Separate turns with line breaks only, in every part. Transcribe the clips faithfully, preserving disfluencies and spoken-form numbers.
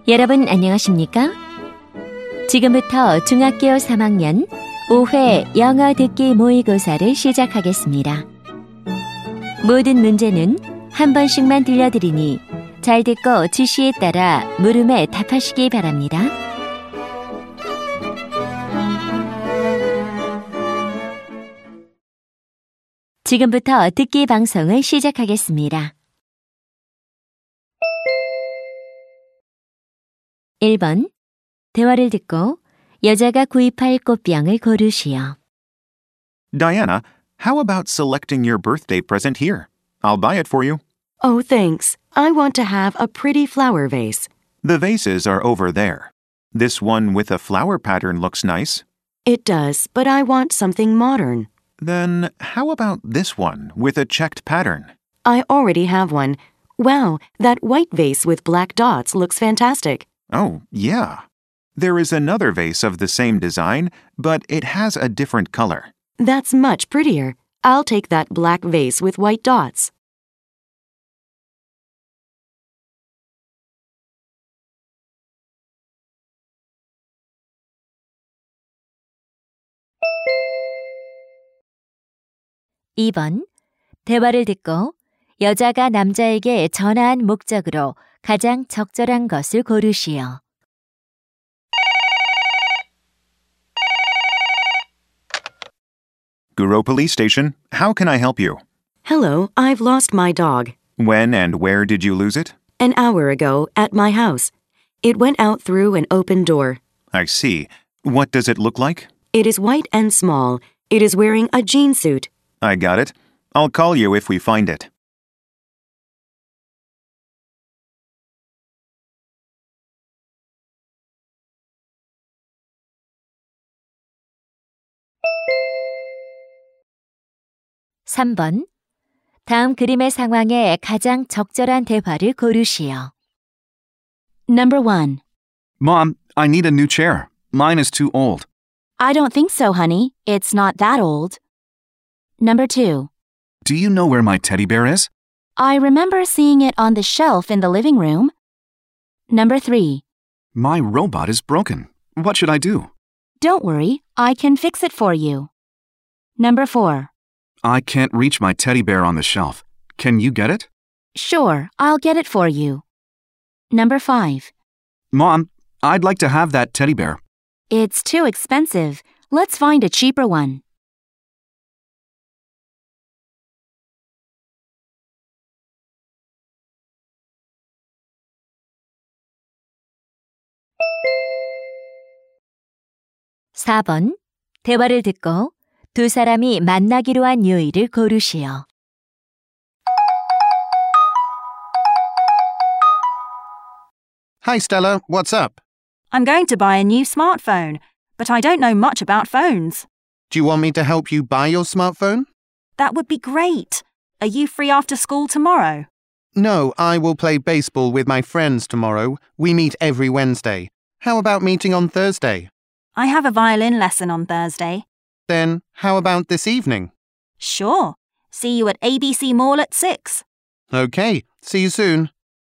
여러분 안녕하십니까? 지금부터 중학교 삼 학년 오 회 영어 듣기 모의고사를 시작하겠습니다. 모든 문제는 한 번씩만 들려드리니 잘 듣고 지시에 따라 물음에 답하시기 바랍니다. 지금부터 듣기 방송을 시작하겠습니다. 일 번. 대화를 듣고 여자가 구입할 꽃병을 고르시오.
Diana, how about selecting your birthday present here? I'll buy it for you.
Oh, thanks. I want to have a pretty flower vase.
The vases are over there. This one with a flower pattern looks nice.
It does, but I want something modern.
Then how about this one with a checked pattern?
I already have one. Wow, that white vase with black dots looks fantastic.
Oh, yeah. There is another vase of the same design, but it has a different color.
That's much prettier. I'll take that black vase with white dots.
이 번. 대화를 듣고 여자가 남자에게 전화한 목적으로 가장 적절한 것을 고르시오.
Guro Police Station, how can I help you?
Hello, I've lost my dog.
When and where did you lose it?
An hour ago, at my house. It went out through an open door.
I see. What does it look like?
It is white and small. It is wearing a jean suit.
I got it. I'll call you if we find it.
삼 번. 다음 그림의 상황에 가장 적절한 대화를 고르시오.
Number one.
Mom, I need a new chair. Mine is too old.
I don't think so, honey. It's not that old. Number two.
Do you know where my teddy bear is?
I remember seeing it on the shelf in the living room. Number three.
My robot is broken. What should I do?
Don't worry, I can fix it for you. Number four.
I can't reach my teddy bear on the shelf. Can you get it?
Sure, I'll get it for you. Number five.
Mom, I'd like to have that teddy bear.
It's too expensive. Let's find a cheaper one.
사 번. 대화를 듣고 두 사람이 만나기로 한 요일을 고르시오.
Hi, Stella. What's up?
I'm going to buy a new smartphone, but I don't know much about phones.
Do you want me to help you buy your smartphone?
That would be great. Are you free after school tomorrow?
No, I will play baseball with my friends tomorrow. We meet every Wednesday. How about meeting on Thursday?
I have a violin lesson on Thursday.
Then, how about this evening?
Sure. See you at A B C Mall at six.
Okay, see you soon.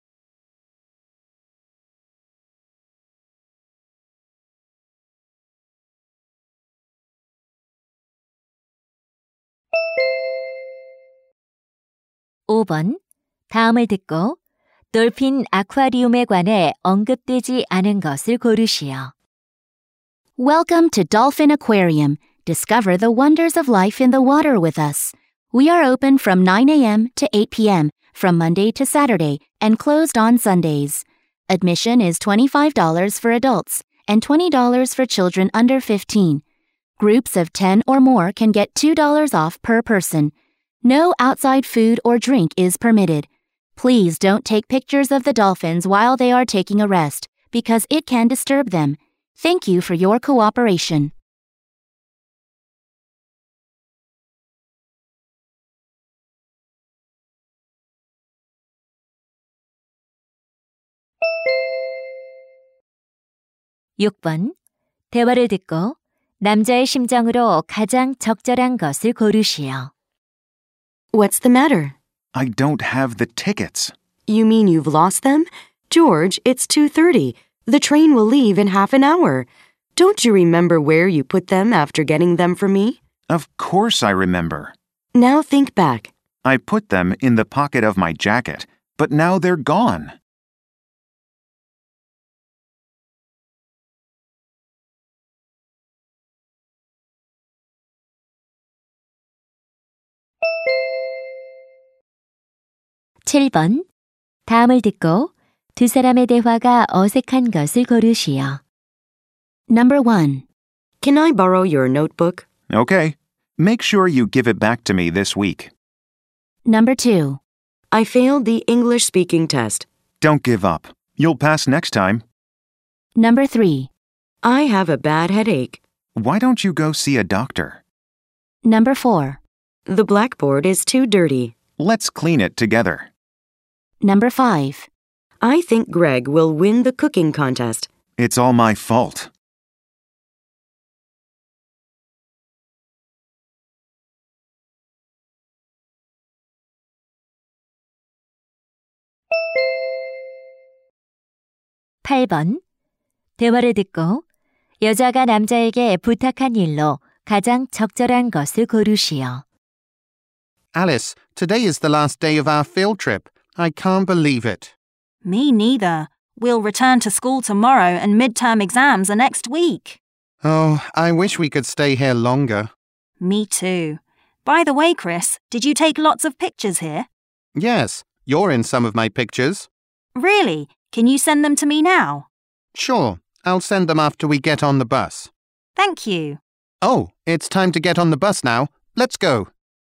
오 번. 다음을 듣고 돌핀 아쿠아리움에 관해 언급되지 않은 것을 고르시오.
Welcome to Dolphin Aquarium. Discover the wonders of life in the water with us. We are open from nine a.m. to eight p.m. from Monday to Saturday and closed on Sundays. Admission is twenty-five dollars for adults and twenty dollars for children under fifteen. Groups of ten or more can get two dollars off per person. No outside food or drink is permitted. Please don't take pictures of the dolphins while they are taking a rest because it can disturb them. Thank you for your cooperation.
육 번. 대화를 듣고 남자의 심정으로 가장 적절한 것을 고르시오.
What's the matter?
I don't have the tickets.
You mean you've lost them? George, it's two thirty. The train will leave in half an hour. Don't you remember where you put them after getting them from me?
Of course I remember.
Now think back.
I put them in the pocket of my jacket, but now they're gone.
칠 번. 다음을 듣고 두 사람의 대화가 어색한 것을 고르시오.
Number one.
Can I borrow your notebook?
Okay. Make sure you give it back to me this week.
Number two.
I failed the English speaking test.
Don't give up. You'll pass next time.
Number three.
I have a bad headache.
Why don't you go see a doctor?
Number four.
The blackboard is too dirty.
Let's clean it together.
Number five.
I think Greg will win the cooking contest.
It's all my fault.
팔 번. 대화를 듣고 여자가 남자에게 부탁한 일로 가장 적절한 것을 고르시오.
Alice, today is the last day of our field trip. I can't believe it.
Me neither. We'll return to school tomorrow and midterm exams are next week.
Oh, I wish we could stay here longer.
Me too. By the way, Chris, did you take lots of pictures here?
Yes, you're in some of my pictures.
Really? Can you send them to me now?
Sure, I'll send them after we get on the bus.
Thank you.
Oh, it's time to get on the bus now. Let's go.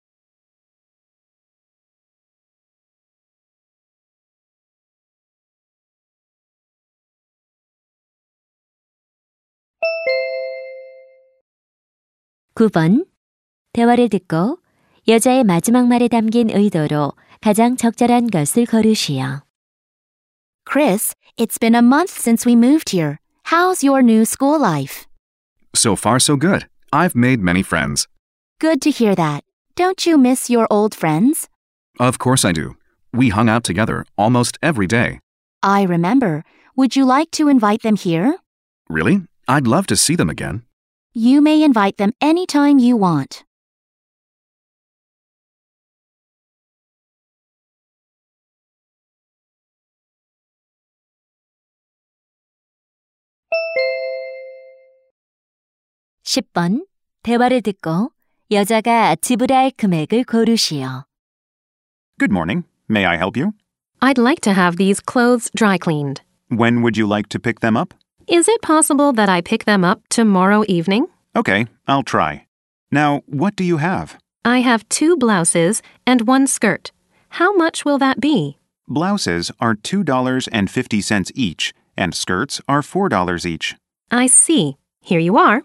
구 번. 대화를 듣고 여자의 마지막 말에 담긴 의도로 가장 적절한 것을 고르시오.
Chris, it's been a month since we moved here. How's your new school life?
So far, so good. I've made many friends.
Good to hear that. Don't you miss your old friends?
Of course I do. We hung out together almost every day.
I remember. Would you like to invite them here?
Really? I'd love to see them again.
You may invite them anytime you want.
십 번. 대화를 듣고 여자가 지불할 금액을 고르시오.
Good morning. May I help you?
I'd like to have these clothes dry cleaned.
When would you like to pick them up?
Is it possible that I pick them up tomorrow evening?
Okay, I'll try. Now, what do you have?
I have two blouses and one skirt. How much will that be?
Blouses are two dollars and fifty cents each, and skirts are four dollars each.
I see. Here you are.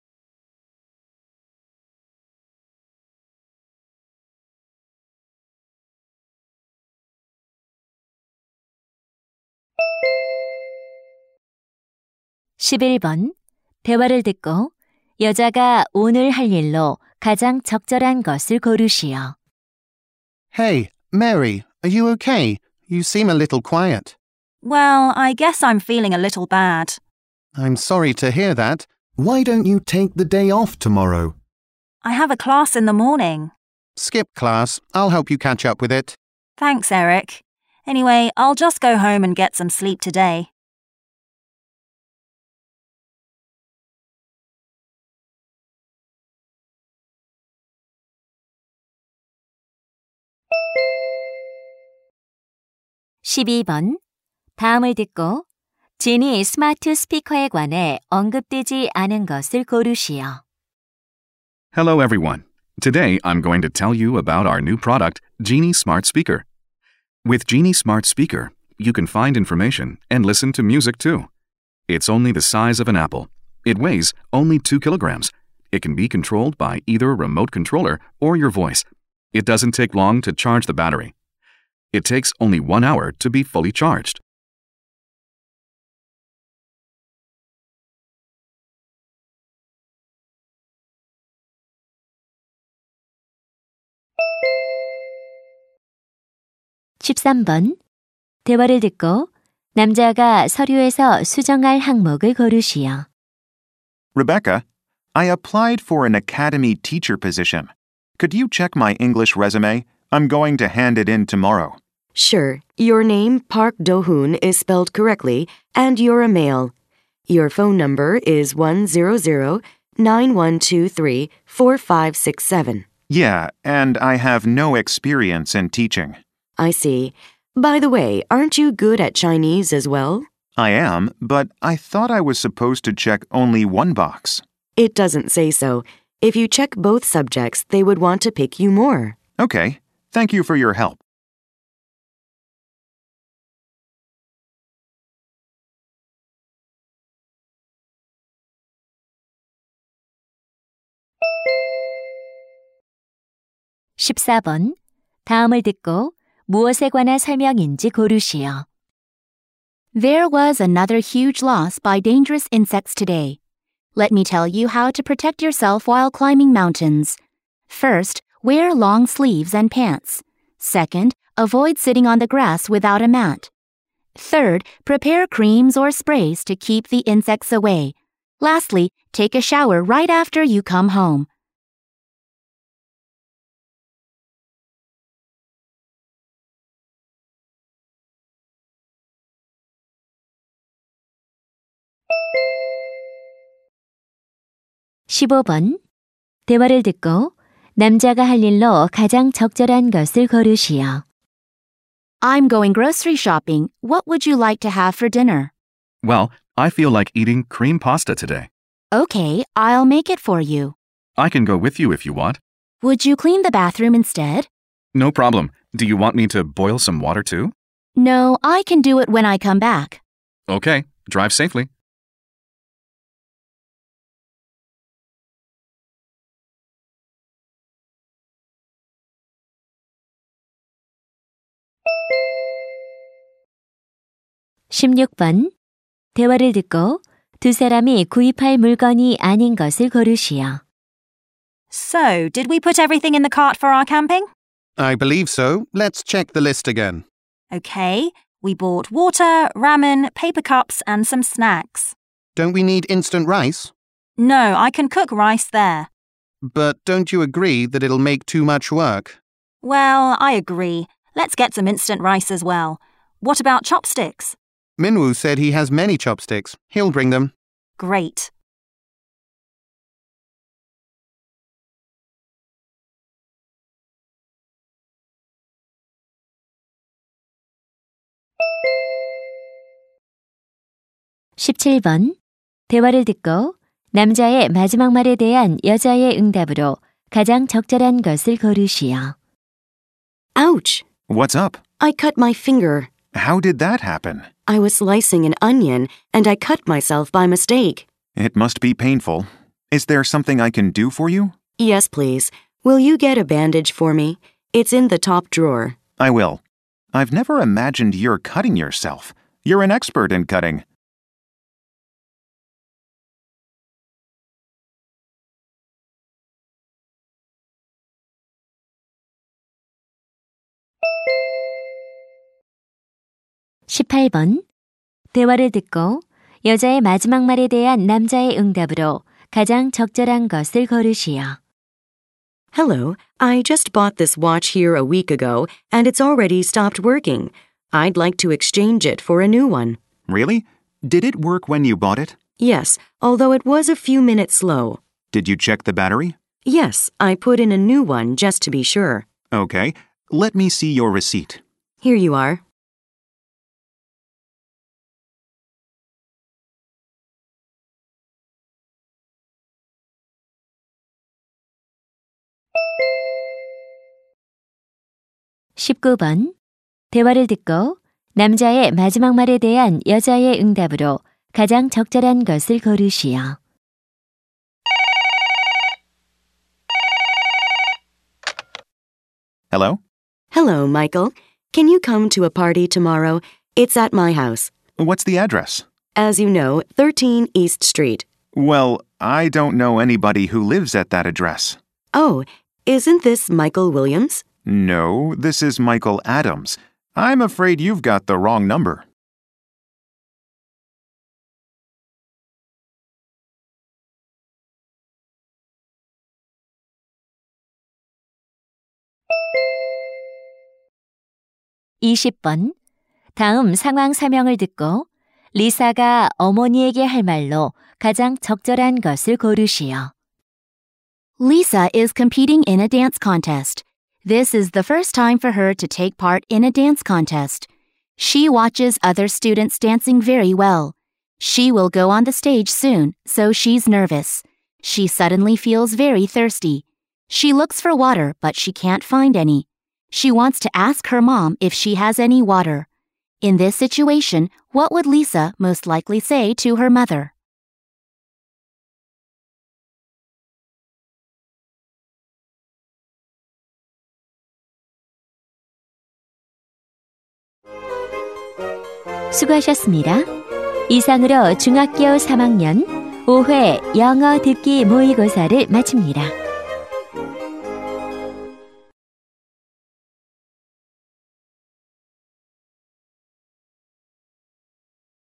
십일 번. 대화를 듣고 여자가 오늘 할 일로 가장 적절한 것을 고르시오.
Hey, Mary, are you okay? You seem a little quiet.
Well, I guess I'm feeling a little bad.
I'm sorry to hear that.
Why don't you take the day off tomorrow?
I have a class in the morning.
Skip class. I'll help you catch up with it.
Thanks, Eric. Anyway, I'll just go home and get some sleep today.
십이 번. 다음을 듣고 지니 스마트 스피커에 관해 언급되지 않은 것을 고르시오.
Hello, everyone. Today, I'm going to tell you about our new product, Genie Smart Speaker. With Genie Smart Speaker, you can find information and listen to music too. It's only the size of an apple. It weighs only two kilograms. It can be controlled by either a remote controller or your voice. It doesn't take long to charge the battery. It takes only one hour to be fully charged.
십삼 번. 대화를 듣고 남자가 서류에서 수정할 항목을 고르시오.
Rebecca, I applied for an academy teacher position. Could you check my English resume? I'm going to hand it in tomorrow.
Sure. Your name, Park Do-hoon, is spelled correctly, and you're a male. Your phone number is one zero zero nine one two three four five six seven.
Yeah, and I have no experience in teaching.
I see. By the way, aren't you good at Chinese as well?
I am, but I thought I was supposed to check only one box.
It doesn't say so. If you check both subjects, they would want to pick you more.
Okay, thank you for your help.
십사 번. 다음을 듣고 무엇에 관한 설명인지 고르시오.
There was another huge loss by dangerous insects today. Let me tell you how to protect yourself while climbing mountains. First, wear long sleeves and pants. Second, avoid sitting on the grass without a mat. Third, prepare creams or sprays to keep the insects away. Lastly, take a shower right after you come home.
십오 번. 대화를 듣고 남자가 할 일로 가장 적절한 것을 고르시오.
I'm going grocery shopping. What would you like to have for dinner?
Well, I feel like eating cream pasta today.
Okay, I'll make it for you.
I can go with you if you want.
Would you clean the bathroom instead?
No problem. Do you want me to boil some water too?
No, I can do it when I come back.
Okay, drive safely.
십육 번. 대화를 듣고 두 사람이 구입할 물건이 아닌 것을 고르시오.
So, did we put everything in the cart for our camping?
I believe so. Let's check the list again.
Okay, we bought water, ramen, paper cups, and some snacks.
Don't we need instant rice?
No, I can cook rice there.
But don't you agree that it'll make too much work?
Well, I agree. Let's get some instant rice as well. What about chopsticks?
Minwoo said he has many chopsticks. He'll bring them.
Great.
십칠 번. 대화를 듣고 남자의 마지막 말에 대한 여자의 응답으로 가장 적절한 것을 고르시오.
Ouch!
What's up?
I cut my finger.
How did that happen?
I was slicing an onion, and I cut myself by mistake.
It must be painful. Is there something I can do for you?
Yes, please. Will you get a bandage for me? It's in the top drawer.
I will. I've never imagined you're cutting yourself. You're an expert in cutting.
십팔 번. 대화를 듣고 여자의 마지막 말에 대한 남자의 응답으로 가장 적절한 것을 고르시오.
Hello, I just bought this watch here a week ago, and it's already stopped working. I'd like to exchange it for a new one.
Really? Did it work when you bought it?
Yes, although it was a few minutes slow.
Did you check the battery?
Yes, I put in a new one just to be sure.
Okay, let me see your receipt.
Here you are.
십구 번. 대화를 듣고 남자의 마지막 말에 대한 여자의 응답으로 가장 적절한 것을 고르시오.
Hello?
Hello, Michael. Can you come to a party tomorrow? It's at my house.
What's the address?
As you know, thirteen East Street.
Well, I don't know anybody who lives at that address.
Oh, isn't this Michael Williams?
No, this is Michael Adams. I'm afraid you've got the wrong number.
이십 번. 다음 상황 설명을 듣고 리사가 어머니에게 할 말로 가장 적절한 것을 고르시오.
Lisa is competing in a dance contest. This is the first time for her to take part in a dance contest. She watches other students dancing very well. She will go on the stage soon, so she's nervous. She suddenly feels very thirsty. She looks for water, but she can't find any. She wants to ask her mom if she has any water. In this situation, what would Lisa most likely say to her mother?
수고하셨습니다. 이상으로 중학교 삼 학년 오 회 영어 듣기 모의고사를 마칩니다.